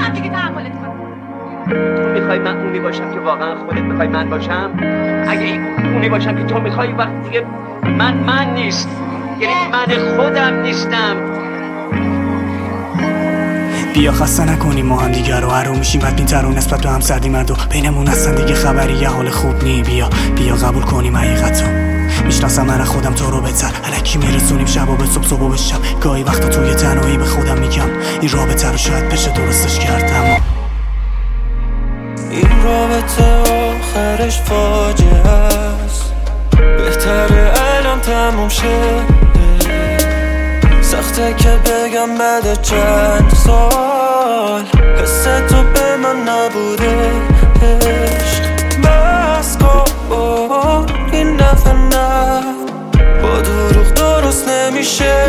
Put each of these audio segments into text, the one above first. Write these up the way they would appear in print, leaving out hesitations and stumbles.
هم دیگه تحملت کنم. تو میخوای من اونی باشم که واقعا خودت میخوای من باشم؟ اگه اونی باشم که تو میخوای وقت دیگه من نیست، یعنی من خودم نیستم. بیا خسته نکنیم ما هم دیگه رو، هر رو میشیم بدبین‌تر و نسبت به هم سردیم هر دو، بینمون اصلا دیگه خبری یه حال خوب نی. بیا قبول کنیم حقیقتو، میشناسم من خودم تو رو بهتر، الکی میرسونیم شب و به صبح و به شب، گاهی وقتا توی تنهایی به خودم میگم این رابطه رو شاید بشه درستش کرد، اما این رابطه آخرش فاجعه است، بهتره الان تموم شه. سخته که بگم بعد چند سال حس تو به من نبوده عشق. بس کن این دفعه نه، با دروغ درست نمیشه.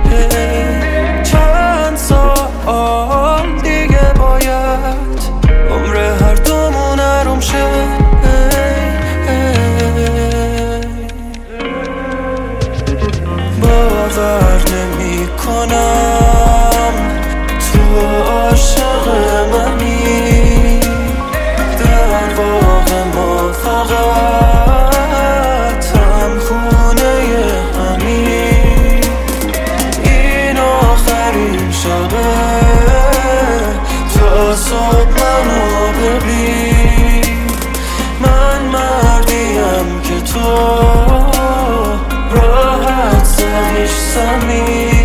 چند سال دیگه باید عمر هر دومون آروم شه. باور نمی کنم تو عاشق منی، در واقع ما فقط هم خونه همین. این آخرین شبه تا صبح منو ببین، من مردیم که تو راحت زدیش زمین.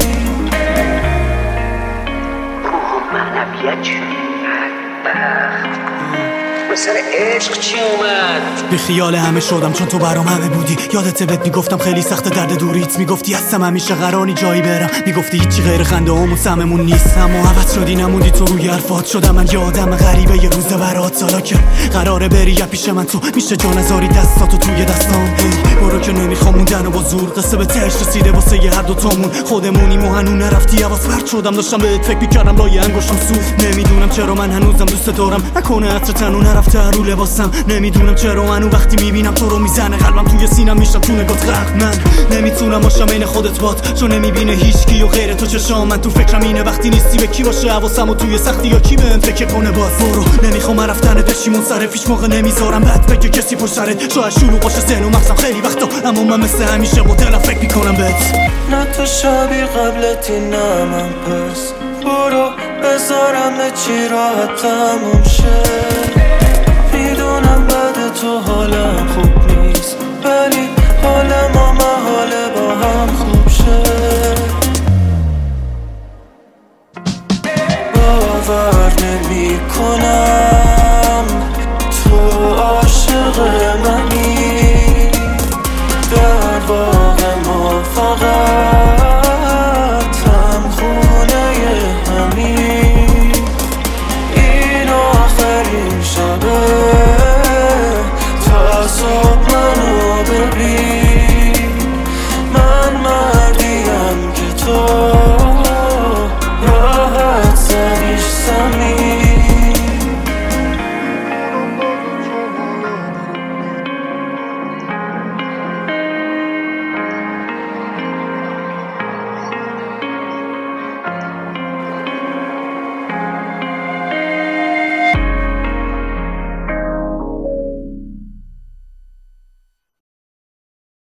معنویت چی؟ بدبخت به سر عشق چی اومد؟ بی خیال همه شدم چون تو برام همه بودی. یادت بهت میگفتم خیلی سخت درد دوریت، میگفتی هستم همیشه قرار نی جایی برم، میگفتی هیچی غیر خنده همون سممون نیست، اما عوض شدی نموندی تو روی حرفات. شدم من یه آدم غریبه یه روزه برات، سالا که قراره بری یا پیش من تو میشه جا نذاری دستاتو توی دستام. برو که نمیخوام موندن و با زور، قصه به تهش رسیده واسه هر دوتامون، خودمونیم و هنوز نرفتی. حواس پرت شدم داشتم بهت فکر میکردم، لای انگشتم سوخت. نمیدونم چرا من هنوزم دوست دارم، نکنه عطر تنو نرفته رو لباسم. نمیدونم چرا منو وقتی میبینم تو رو میزنه قلبم توی سینم، میشم تو نگات غرق. من نمیتونم باشم عین خودت باد، چون نمیبینه هیچکی و غیر تو چشام. من تو فکرم اینه وقتی نیستی به کی باشه حواسم و توی سختی یا کی بهم فکر کنه. باز برو نمیخوام رفتن بشی منصرف، هیچ موقع نمیذارم بد بگه کسی پشت سرت. شاید شروع باشه ذهن و مغزم خیلی وقتا، اما من مثل همیشه با دلم فکر میکنم بهت. نه تو شبی قبلتی نه من، پس برو بذارم چی راحت تموم شه. میدونم بعد تو حالم خوب نیست، ولی حال ما محاله با هم خوب شه. باور نمی کنم تو عاشق منی، در واقع ما فقط هم خونه همین. این آخرین شبه تا صبح منو ببین، من مردیم که تو